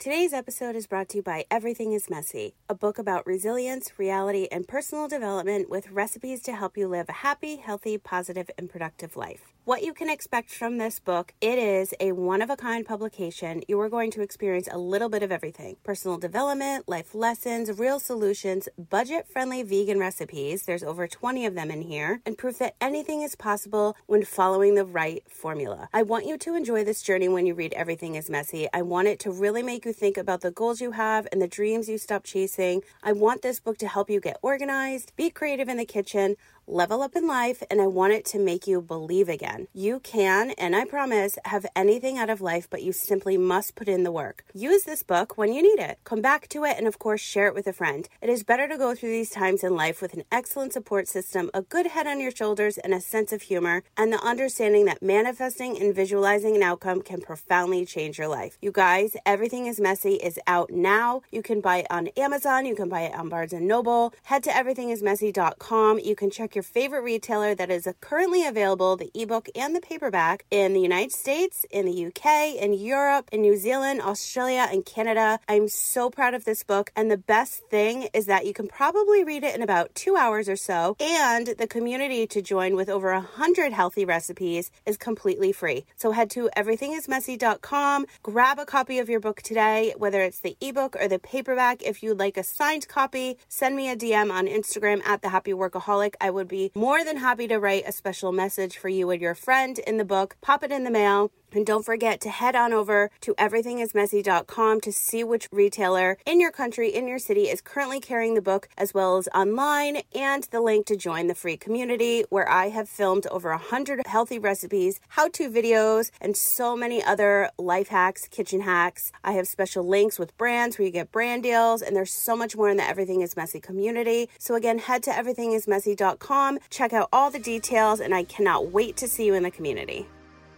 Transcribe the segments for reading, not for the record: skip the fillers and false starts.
Today's episode is brought to you by Everything is Messy, a book about resilience, reality, and personal development with recipes to help you live a happy, healthy, positive, and productive life. What you can expect from this book, it is a one-of-a-kind publication. You are going to experience a little bit of everything. Personal development, life lessons, real solutions, budget-friendly vegan recipes, there's over 20 of them in here, and proof that anything is possible when following the right formula. I want you to enjoy this journey when you read Everything is Messy. I want it to really make you think about the goals you have and the dreams you stop chasing. I want this book to help you get organized, be creative in the kitchen, level up in life, and I want it to make you believe again. You can, and I promise, have anything out of life, but you simply must put in the work. Use this book when you need it. Come back to it and, of course, share it with a friend. It is better to go through these times in life with an excellent support system, a good head on your shoulders, and a sense of humor, and the understanding that manifesting and visualizing an outcome can profoundly change your life. You guys, Everything is Messy is out now. You can buy it on Amazon. You can buy it on Barnes & Noble. Head to everythingismessy.com. You can check your favorite retailer that is currently available, the ebook and the paperback, in the United States, in the UK, in Europe, in New Zealand, Australia, and Canada. I'm so proud of this book, and the best thing is that you can probably read it in about 2 hours or so, and the community to join with over 100 healthy recipes is completely free. So head to everythingismessy.com, grab a copy of your book today, whether it's the ebook or the paperback. If you'd like a signed copy, send me a DM on Instagram at The Happy Workaholic. I would be more than happy to write a special message for you and your friend in the book. Pop it in the mail. And don't forget to head on over to everythingismessy.com to see which retailer in your country, in your city, is currently carrying the book, as well as online, and the link to join the free community where I have filmed over 100 healthy recipes, how-to videos, and so many other life hacks, kitchen hacks. I have special links with brands where you get brand deals, and there's so much more in the Everything is Messy community. So again, head to everythingismessy.com, check out all the details, and I cannot wait to see you in the community.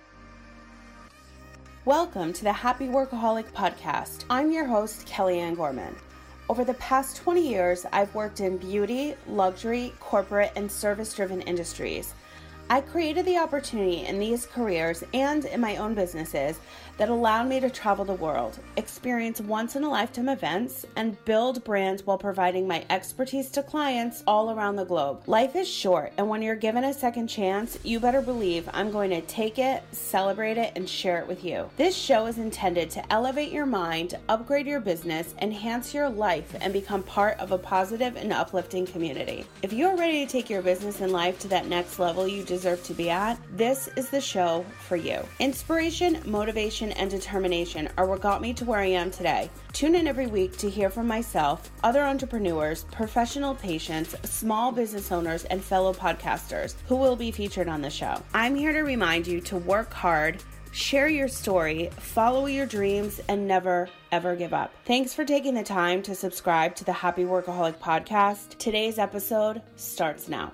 Welcome to the Happy Workaholic Podcast. I'm your host, Kellyanne Gorman. Over the past 20 years, I've worked in beauty, luxury, corporate, and service-driven industries. I created the opportunity in these careers and in my own businesses that allowed me to travel the world, experience once-in-a-lifetime events, and build brands while providing my expertise to clients all around the globe. Life is short, and when you're given a second chance, you better believe I'm going to take it, celebrate it, and share it with you. This show is intended to elevate your mind, upgrade your business, enhance your life, and become part of a positive and uplifting community. If you're ready to take your business and life to that next level you deserve to be at, this is the show for you. Inspiration, motivation, and determination are what got me to where I am today. Tune in every week to hear from myself, other entrepreneurs, professional patients, small business owners, and fellow podcasters who will be featured on the show. I'm here to remind you to work hard, share your story, follow your dreams, and never, ever give up. Thanks for taking the time to subscribe to the Happy Workaholic Podcast. Today's episode starts now.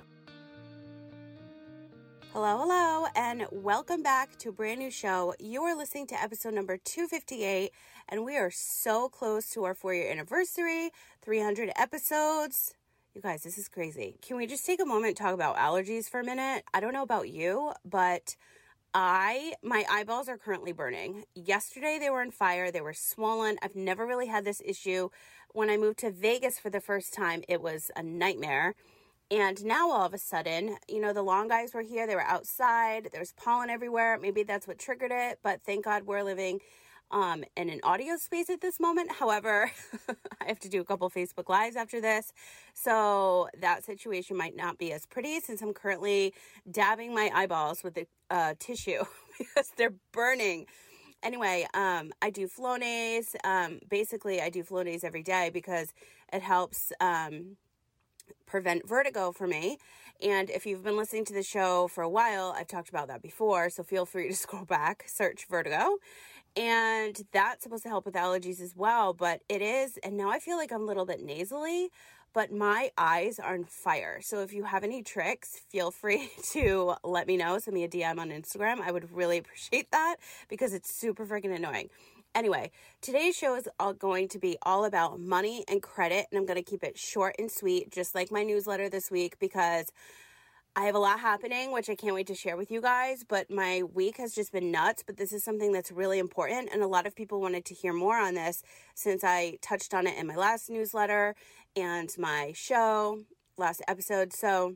Hello, and welcome back to a brand new show. You are listening to episode number 258, and we are so close to our 4-year anniversary, 300 episodes. You guys, this is crazy. Can we just take a moment and talk about allergies for a minute? I don't know about you, but my eyeballs are currently burning. Yesterday, they were on fire. They were swollen. I've never really had this issue. When I moved to Vegas for the first time, it was a nightmare. And now all of a sudden, the long guys were here. They were outside. There's pollen everywhere. Maybe that's what triggered it. But thank God we're living in an audio space at this moment. However, I have to do a couple Facebook Lives after this. So that situation might not be as pretty since I'm currently dabbing my eyeballs with the tissue because they're burning. Anyway, I do Flonase. Basically, I do Flonase every day because it helps prevent vertigo for me. And if you've been listening to the show for a while, I've talked about that before, so feel free to scroll back, search vertigo. And that's supposed to help with allergies as well, but it is, and now I feel like I'm a little bit nasally, but my eyes are on fire. So if you have any tricks, feel free to let me know. Send me a DM on Instagram. I would really appreciate that because it's super freaking annoying. Anyway, today's show is going to be all about money and credit, and I'm going to keep it short and sweet, just like my newsletter this week, because I have a lot happening, which I can't wait to share with you guys, but my week has just been nuts. But this is something that's really important, and a lot of people wanted to hear more on this since I touched on it in my last newsletter and my show, last episode.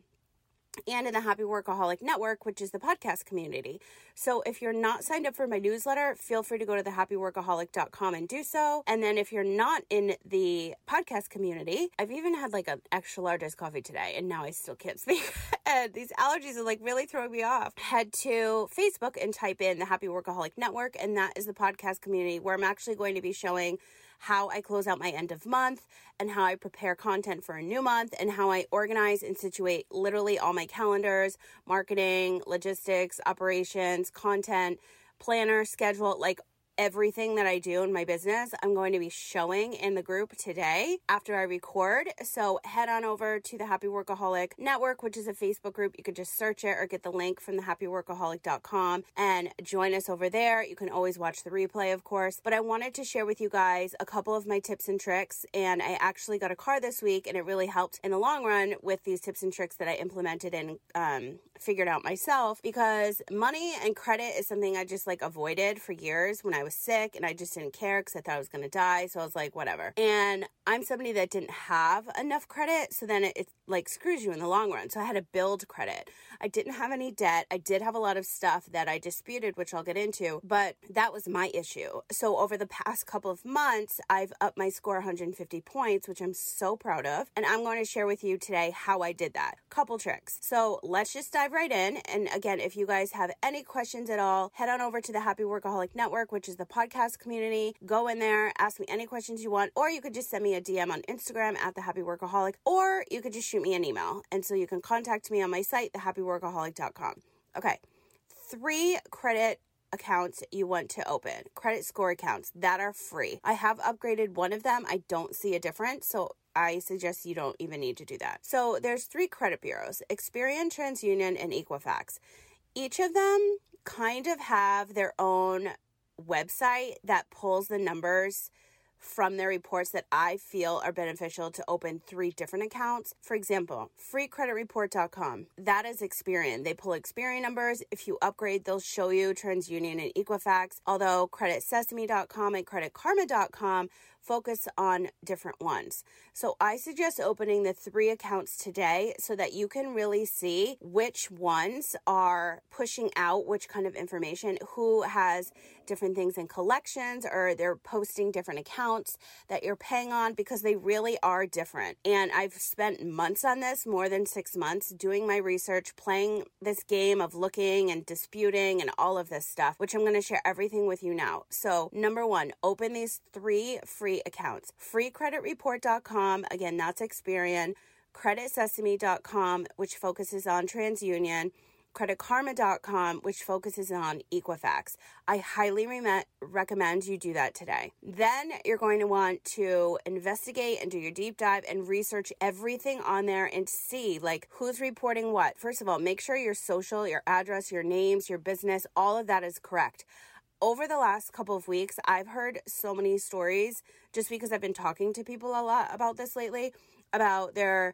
And in the Happy Workaholic Network, which is the podcast community. So if you're not signed up for my newsletter, feel free to go to thehappyworkaholic.com and do so. And then if you're not in the podcast community, I've even had like an extra large iced coffee today, and now I still can't speak. And these allergies are like really throwing me off. Head to Facebook and type in the Happy Workaholic Network, and that is the podcast community where I'm actually going to be showing how I close out my end of month and how I prepare content for a new month and how I organize and situate literally all my calendars, marketing, logistics, operations, content, planner, schedule, like everything that I do in my business, I'm going to be showing in the group today after I record. So head on over to the Happy Workaholic Network, which is a Facebook group. You could just search it or get the link from thehappyworkaholic.com and join us over there. You can always watch the replay, of course. But I wanted to share with you guys a couple of my tips and tricks. And I actually got a car this week, and it really helped in the long run with these tips and tricks that I implemented and figured out myself, because money and credit is something I just like avoided for years when I was sick, and I just didn't care because I thought I was going to die. So I was like, whatever. And I'm somebody that didn't have enough credit. So then it like screws you in the long run. So I had to build credit. I didn't have any debt. I did have a lot of stuff that I disputed, which I'll get into, but that was my issue. So over the past couple of months, I've upped my score 150 points, which I'm so proud of. And I'm going to share with you today how I did that. Couple tricks. So let's just dive right in. And again, if you guys have any questions at all, head on over to the Happy Workaholic Network, which is the podcast community. Go in there, ask me any questions you want, or you could just send me a DM on Instagram at the Happy Workaholic, or you could just shoot me an email. And so you can contact me on my site, thehappyworkaholic.com. Okay. 3 credit accounts you want to open, credit score accounts that are free. I have upgraded one of them. I don't see a difference. So I suggest you don't even need to do that. So there's 3 credit bureaus, Experian, TransUnion, and Equifax. Each of them kind of have their own website that pulls the numbers from their reports that I feel are beneficial to open 3 different accounts. For example, freecreditreport.com. That is Experian. They pull Experian numbers. If you upgrade, they'll show you TransUnion and Equifax, although creditsesame.com and creditkarma.com focus on different ones. So I suggest opening the 3 accounts today so that you can really see which ones are pushing out which kind of information, who has different things in collections, or they're posting different accounts that you're paying on, because they really are different. And I've spent months on this, more than 6 months, doing my research, playing this game of looking and disputing and all of this stuff, which I'm going to share everything with you now. So number 1, open these 3 free accounts. Freecreditreport.com, again, that's Experian, creditsesame.com, which focuses on TransUnion, creditkarma.com, which focuses on Equifax. I highly recommend you do that today. Then you're going to want to investigate and do your deep dive and research everything on there and see like who's reporting what. First of all, make sure your social, your address, your names, your business, all of that is correct. Over the last couple of weeks, I've heard so many stories, just because I've been talking to people a lot about this lately, about their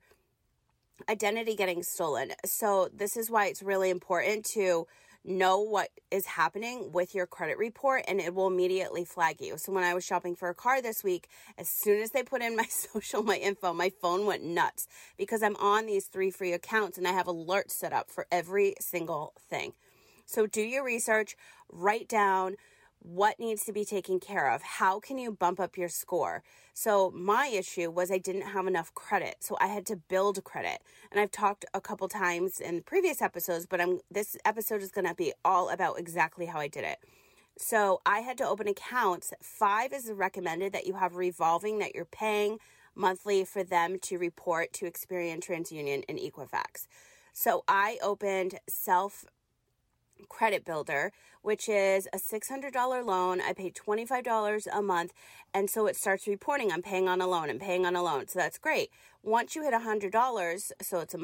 identity getting stolen. So this is why it's really important to know what is happening with your credit report, and it will immediately flag you. So when I was shopping for a car this week, as soon as they put in my social, my info, my phone went nuts, because I'm on these 3 free accounts and I have alerts set up for every single thing. So do your research, write down what needs to be taken care of. How can you bump up your score? So my issue was I didn't have enough credit. So I had to build credit. And I've talked a couple times in previous episodes, but this episode is going to be all about exactly how I did it. So I had to open accounts. 5 is recommended that you have revolving, that you're paying monthly for them to report to Experian, TransUnion, and Equifax. So I opened Self Credit Builder, which is a $600 loan. I pay $25 a month. And so it starts reporting, I'm paying on a loan, I'm paying on a loan. So that's great. Once you hit $100, so it's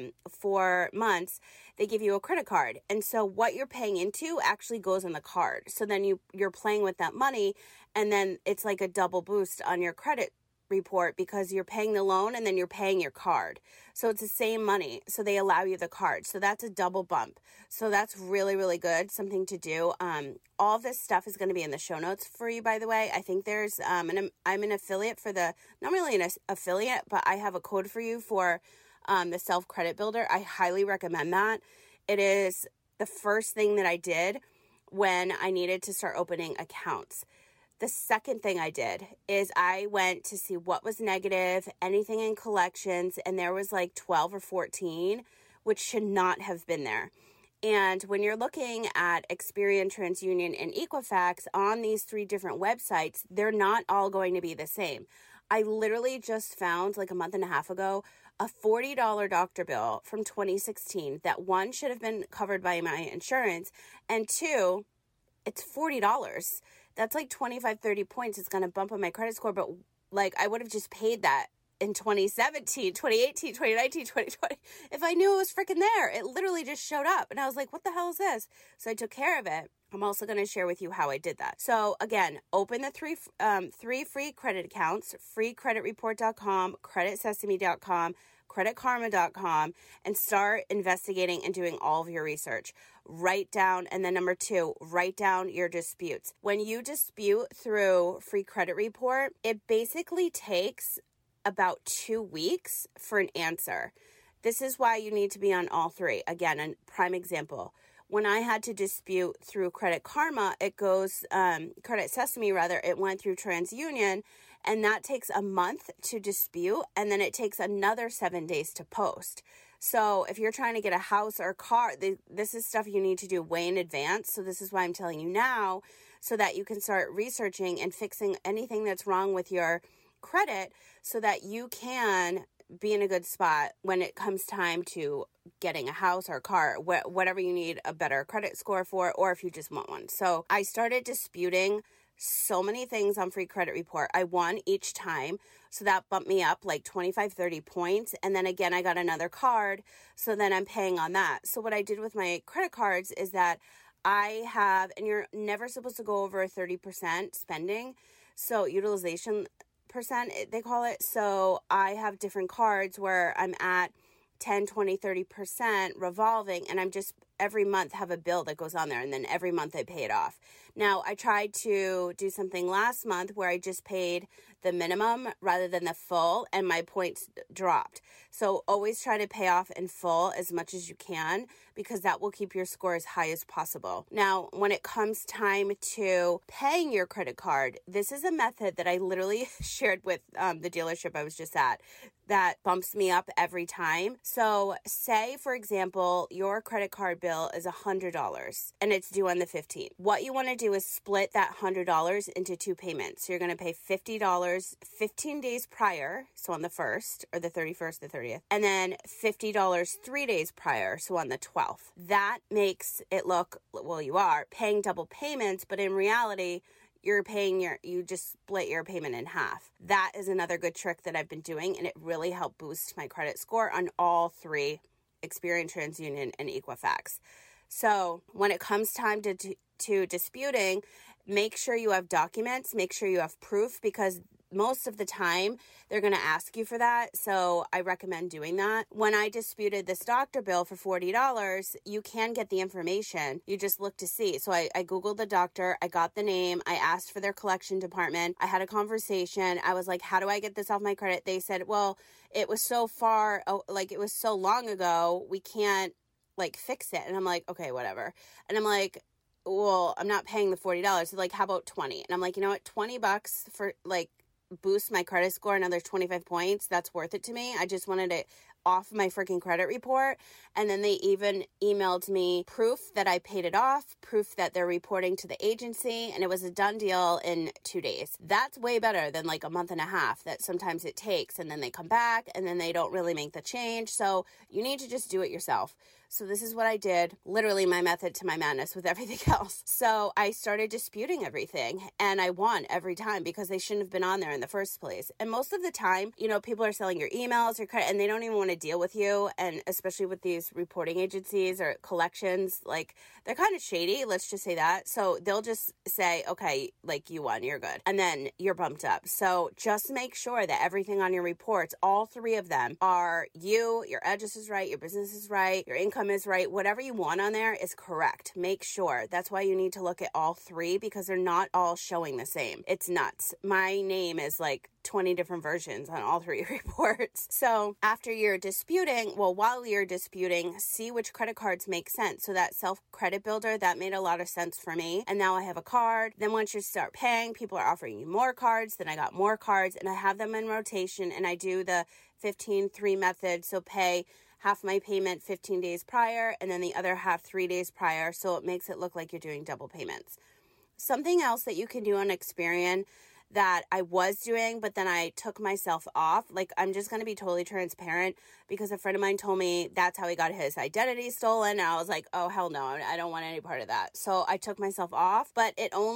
4 months, they give you a credit card. And so what you're paying into actually goes on the card. So then you're playing with that money, and then it's like a double boost on your credit report because you're paying the loan and then you're paying your card. So it's the same money. So they allow you the card. So that's a double bump. So that's really, really good. Something to do. All this stuff is going to be in the show notes for you, by the way. I think there's, I'm an affiliate for not really an affiliate, but I have a code for you for the Self Credit Builder. I highly recommend that. It is the first thing that I did when I needed to start opening accounts. The second thing I did is I went to see what was negative, anything in collections, and there was like 12 or 14, which should not have been there. And when you're looking at Experian, TransUnion, and Equifax on these 3 different websites, they're not all going to be the same. I literally just found like a month and a half ago a $40 doctor bill from 2016 that 1 should have been covered by my insurance, and 2, it's $40. That's like 25, 30 points. It's going to bump up my credit score, but like I would have just paid that in 2017, 2018, 2019, 2020. If I knew it was freaking there, it literally just showed up. And I was like, what the hell is this? So I took care of it. I'm also going to share with you how I did that. So again, open the three free credit accounts, freecreditreport.com, creditsesame.com, creditkarma.com, and start investigating and doing all of your research. Write down, and then number 2, write down your disputes. When you dispute through Free Credit Report, it basically takes about 2 weeks for an answer. This is why you need to be on all 3. Again, a prime example. When I had to dispute through Credit Karma, Credit Sesame rather, it went through TransUnion, and that takes a month to dispute, and then it takes another 7 days to post. So if you're trying to get a house or a car, this is stuff you need to do way in advance. So this is why I'm telling you now, so that you can start researching and fixing anything that's wrong with your credit so that you can be in a good spot when it comes time to getting a house or a car, whatever you need a better credit score for, or if you just want one. So I started disputing so many things on Free Credit Report. I won each time. So that bumped me up like 25, 30 points. And then again, I got another card. So then I'm paying on that. So what I did with my credit cards is that I have, and you're never supposed to go over 30% spending. So utilization percent, they call it. So I have different cards where I'm at 10, 20, 30% revolving, and I'm just every month have a bill that goes on there, and then every month I pay it off. Now, I tried to do something last month where I just paid the minimum rather than the full, and my points dropped. So always try to pay off in full as much as you can, because that will keep your score as high as possible. Now, when it comes time to paying your credit card, this is a method that I literally shared with the dealership I was just at that bumps me up every time. So say, for example, your credit card bill is $100 and it's due on the 15th. What you want to do is split that $100 into 2 payments. So you're going to pay $50 15 days prior, so on the 1st or the 31st, the 30th, and then $50 3 days prior, so on the 12th. That makes it look, well, you are paying double payments, but in reality, you just split your payment in half. That is another good trick that I've been doing, and it really helped boost my credit score on all 3, Experian, TransUnion, and Equifax. So when it comes time to disputing, make sure you have documents, make sure you have proof, because most of the time they're going to ask you for that. So I recommend doing that. When I disputed this doctor bill for $40, you can get the information. You just look to see. So I Googled the doctor. I got the name. I asked for their collection department. I had a conversation. I was like, how do I get this off my credit? They said, well, it was so far, it was so long ago, we can't fix it. And I'm like, okay, whatever. And I'm like, well, I'm not paying the $40. So how about 20? And I'm like, you know what? $20 for boost my credit score another 25 points. That's worth it to me. I just wanted it off my freaking credit report. And then they even emailed me proof that I paid it off, proof that they're reporting to the agency, and it was a done deal in 2 days. That's way better than a month and a half that sometimes it takes, and then they come back and then they don't really make the change. So you need to just do it yourself. So this is what I did, literally my method to my madness with everything else. So I started disputing everything, and I won every time because they shouldn't have been on there in the first place. And most of the time, people are selling your emails, your credit, and they don't even want to deal with you. And especially with these reporting agencies or collections, like they're kind of shady. Let's just say that. So they'll just say, okay, like you won, you're good. And then you're bumped up. So just make sure that everything on your reports, all three of them are you, your address is right, your business is right, your income is right, whatever you want on there is correct. Make sure. That's why you need to look at all three because they're not all showing the same. It's nuts. My name is like 20 different versions on all three reports. So after you're disputing, while you're disputing, see which credit cards make sense. So that self-credit builder, that made a lot of sense for me. And now I have a card. Then once you start paying, people are offering you more cards. Then I got more cards and I have them in rotation, and I do the 15-3 method. So pay half my payment 15 days prior and then the other half 3 days prior. So it makes it look like you're doing double payments. Something else that you can do on Experian that I was doing, but then I took myself off. Like, I'm just going to be totally transparent because a friend of mine told me that's how he got his identity stolen. And I was like, oh, hell no, I don't want any part of that. So I took myself off, but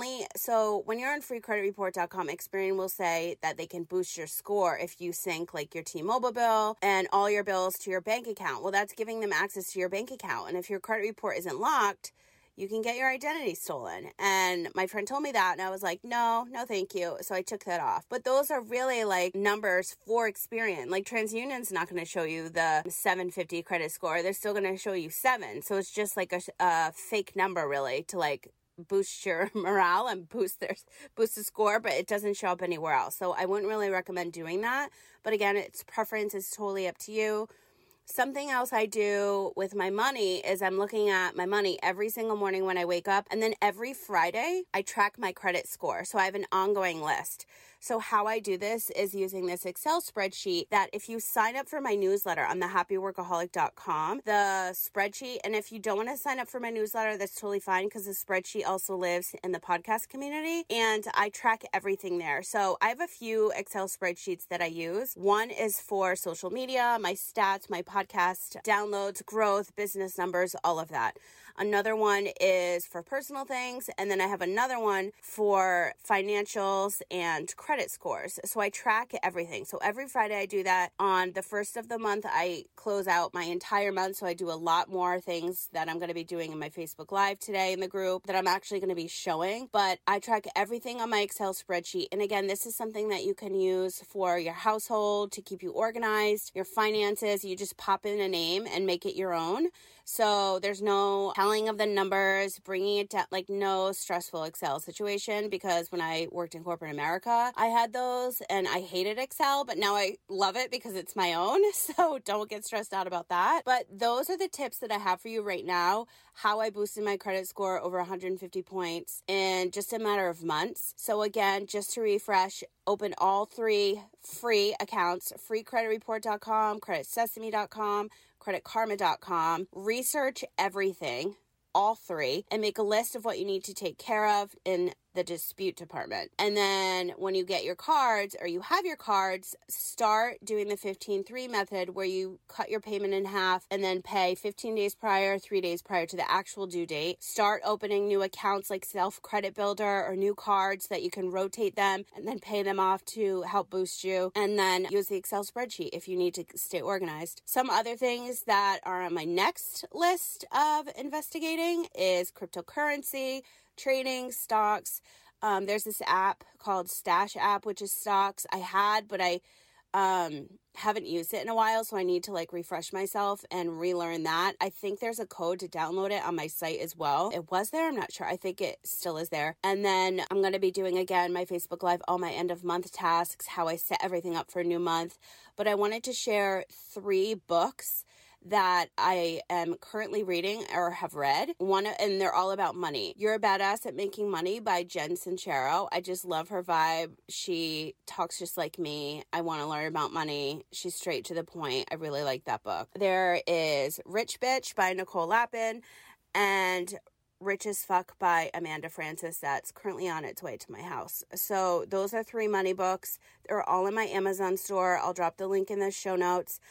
so when you're on freecreditreport.com, Experian will say that they can boost your score if you sync like your T-Mobile bill and all your bills to your bank account. Well, that's giving them access to your bank account. And if your credit report isn't locked, you can get your identity stolen. And my friend told me that, and I was like, no, thank you. So I took that off. But those are really like numbers for Experian. Like TransUnion's not going to show you the 750 credit score. They're still going to show you 7. So it's just like a fake number really to like boost your morale and boost the score, but it doesn't show up anywhere else. So I wouldn't really recommend doing that. But again, it's preference is totally up to you. Something else I do with my money is I'm looking at my money every single morning when I wake up. And then every Friday, I track my credit score. So I have an ongoing list. So how I do this is using this Excel spreadsheet that if you sign up for my newsletter on thehappyworkaholic.com, the spreadsheet, and if you don't want to sign up for my newsletter, that's totally fine because the spreadsheet also lives in the podcast community and I track everything there. So I have a few Excel spreadsheets that I use. One is for social media, my stats, my podcast downloads, growth, business numbers, all of that. Another one is for personal things. And then I have another one for financials and credit scores. So I track everything. So every Friday I do that. On the first of the month, I close out my entire month. So I do a lot more things that I'm going to be doing in my Facebook Live today in the group that I'm actually going to be showing. But I track everything on my Excel spreadsheet. And again, this is something that you can use for your household to keep you organized, your finances. You just pop in a name and make it your own. So there's no telling of the numbers, bringing it down, like no stressful Excel situation, because when I worked in corporate America, I had those and I hated Excel, but now I love it because it's my own. So don't get stressed out about that. But those are the tips that I have for you right now, how I boosted my credit score over 150 points in just a matter of months. So again, just to refresh, open all three free accounts, freecreditreport.com, creditsesame.com, creditkarma.com, research everything, all three, and make a list of what you need to take care of in the dispute department. And then when you get your cards or you have your cards, start doing the 15-3 method where you cut your payment in half and then pay 15 days prior, 3 days prior to the actual due date. Start opening new accounts like Self-Credit Builder or new cards that you can rotate them and then pay them off to help boost you. And then use the Excel spreadsheet if you need to stay organized. Some other things that are on my next list of investigating is cryptocurrency, trading, stocks. There's this app called Stash app, which is stocks. I had, but I haven't used it in a while, so I need to like refresh myself and relearn that. I think there's a code to download it on my site as well. It was there, I'm not sure. I think it still is there. And then I'm going to be doing again my Facebook Live, all my end of month tasks, how I set everything up for a new month. But I wanted to share 3 books that I am currently reading or have read. And they're all about money. You're a Badass at Making Money by Jen Sincero. I just love her vibe. She talks just like me. I want to learn about money. She's straight to the point. I really like that book. There is Rich Bitch by Nicole Lapin and Rich as Fuck by Amanda Francis that's currently on its way to my house. So those are 3 money books. They're all in my Amazon store. I'll drop the link in the show notes.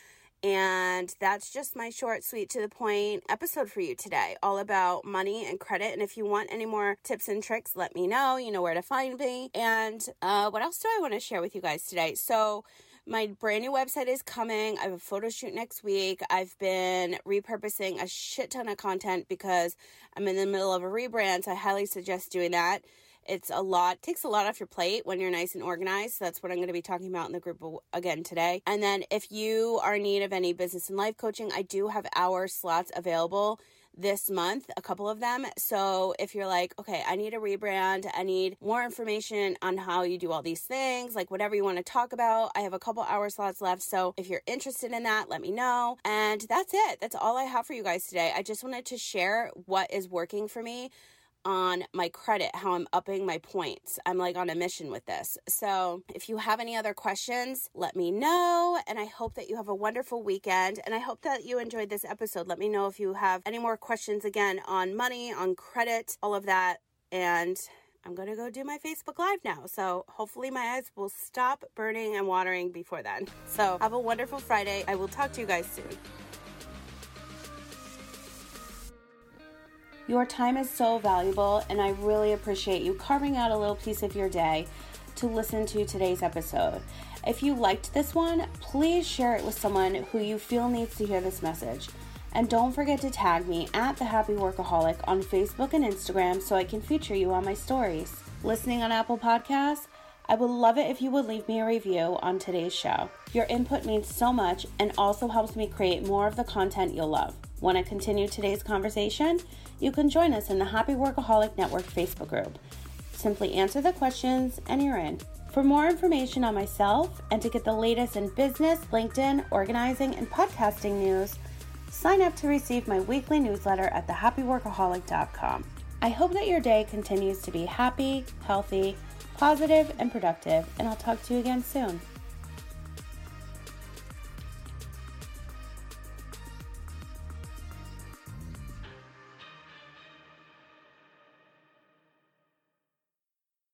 And that's just my short, sweet, to the point episode for you today, all about money and credit. And if you want any more tips and tricks, let me know. You know where to find me. And what else do I want to share with you guys today? So my brand new website is coming. I have a photo shoot next week. I've been repurposing a shit ton of content because I'm in the middle of a rebrand. So I highly suggest doing that. It's a lot, takes a lot off your plate when you're nice and organized. So that's what I'm going to be talking about in the group again today. And then if you are in need of any business and life coaching, I do have hour slots available this month, a couple of them. So if you're like, okay, I need a rebrand, I need more information on how you do all these things, like whatever you want to talk about, I have a couple hour slots left. So if you're interested in that, let me know. And that's it. That's all I have for you guys today. I just wanted to share what is working for me on my credit, how I'm upping my points. I'm like on a mission with this. So if you have any other questions, let me know. And I hope that you have a wonderful weekend. And I hope that you enjoyed this episode. Let me know if you have any more questions again on money, on credit, all of that. And I'm going to go do my Facebook Live now. So hopefully my eyes will stop burning and watering before then. So have a wonderful Friday. I will talk to you guys soon. Your time is so valuable, and I really appreciate you carving out a little piece of your day to listen to today's episode. If you liked this one, please share it with someone who you feel needs to hear this message. And don't forget to tag me at The Happy Workaholic on Facebook and Instagram so I can feature you on my stories. Listening on Apple Podcasts? I would love it if you would leave me a review on today's show. Your input means so much and also helps me create more of the content you'll love. Want to continue today's conversation? You can join us in the Happy Workaholic Network Facebook group. Simply answer the questions and you're in. For more information on myself and to get the latest in business, LinkedIn, organizing, and podcasting news, sign up to receive my weekly newsletter at thehappyworkaholic.com. I hope that your day continues to be happy, healthy, positive, and productive, and I'll talk to you again soon.